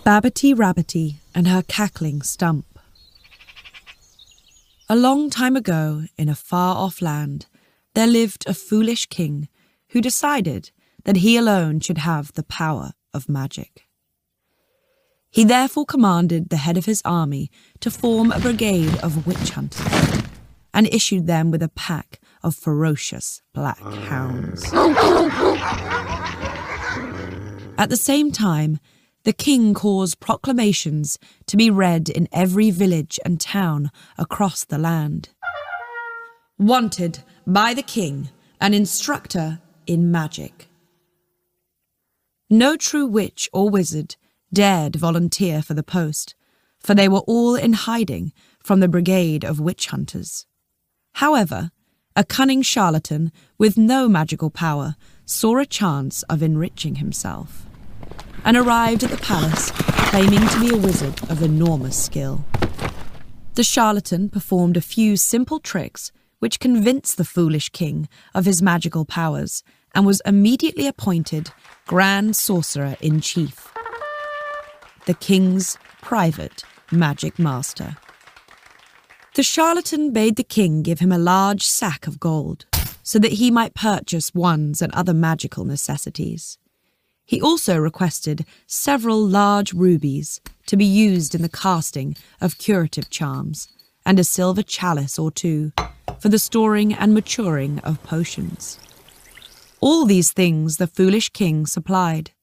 Babbity Rabbity and Her Cackling Stump. A long time ago, in a far-off land, there lived a foolish king who decided that he alone should have the power of magic. He therefore commanded the head of his army to form a brigade of witch hunters and issued them with a pack of ferocious black hounds. At the same time, the king caused proclamations to be read in every village and town across the land. Wanted by the king, an instructor in magic. No true witch or wizard dared volunteer for the post, for they were all in hiding from the brigade of witch hunters. However, a cunning charlatan with no magical power saw a chance of enriching himself and arrived at the palace claiming to be a wizard of enormous skill. The charlatan performed a few simple tricks which convinced the foolish king of his magical powers and was immediately appointed Grand Sorcerer-in-Chief, the king's private magic master. The charlatan bade the king give him a large sack of gold so that he might purchase wands and other magical necessities. He also requested several large rubies to be used in the casting of curative charms and a silver chalice or two for the storing and maturing of potions. All these things the foolish king supplied.